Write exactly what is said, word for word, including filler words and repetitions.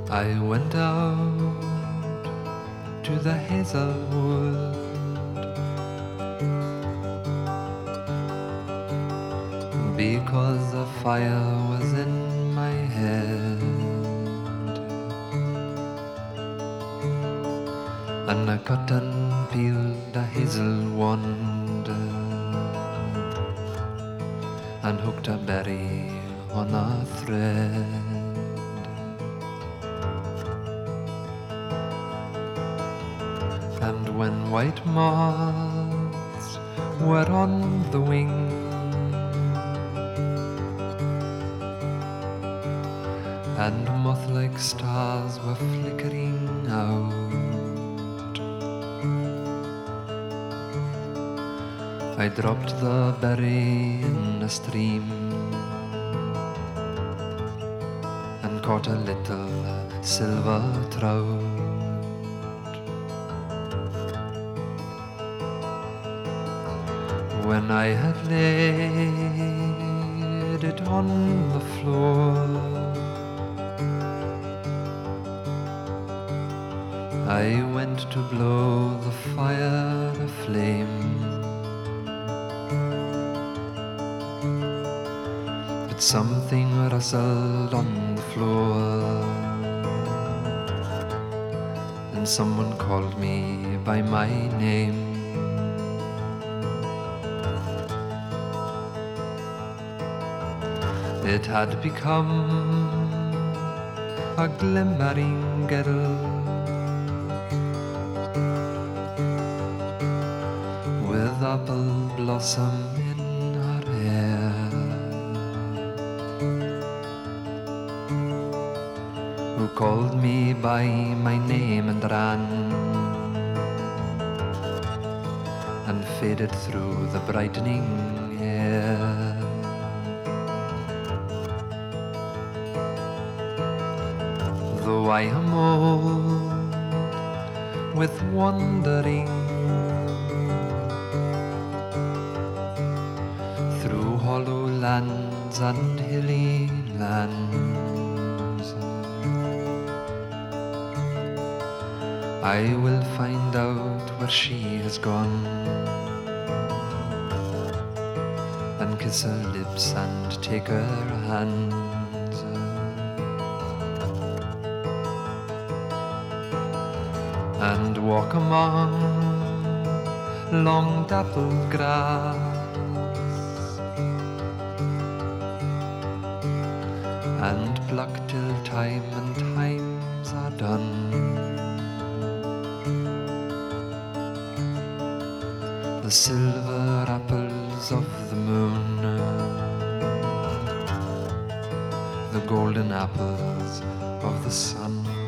I went out to the hazelwood, because the fire was in my head, and I cut and peeled a hazel wand and hooked a berry on a thread. And when white moths were on the wing, and moth-like stars were flickering out, I dropped the berry in a stream and caught a little silver trout. When I had laid it on the floor, I went to blow the fire aflame, but something rustled on the floor, and someone called me by my name. It had become a glimmering girl with apple blossom in her hair, who called me by my name and ran and faded through the brightening air. Though I am old with wandering through hollow lands and hilly lands, I will find out where she has gone and kiss her lips and take her hands, and walk among long dappled grass, and pluck till time and times are done. The silver apples of the moon, the golden apples of the sun.